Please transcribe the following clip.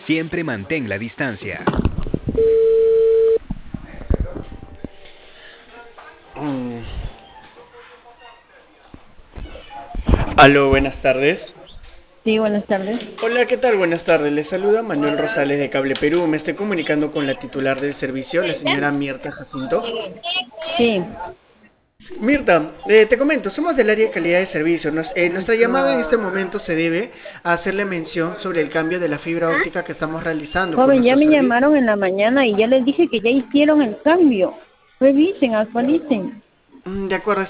Siempre mantén la distancia. Aló, buenas tardes. Sí, buenas tardes. Hola, ¿qué tal? Buenas tardes. Les saluda Manuel Rosales de Cable Perú. Me estoy comunicando con la titular del servicio, la señora Mirta Jacinto. Sí. Mirta, te comento, somos del área de calidad de servicio. Nuestra llamada en este momento se debe a hacerle mención sobre el cambio de la fibra óptica que estamos realizando con Joven, ya nuestro me servicio. llamaron en la mañana y ya les dije que ya hicieron el cambio. Revisen, actualicen. De acuerdo,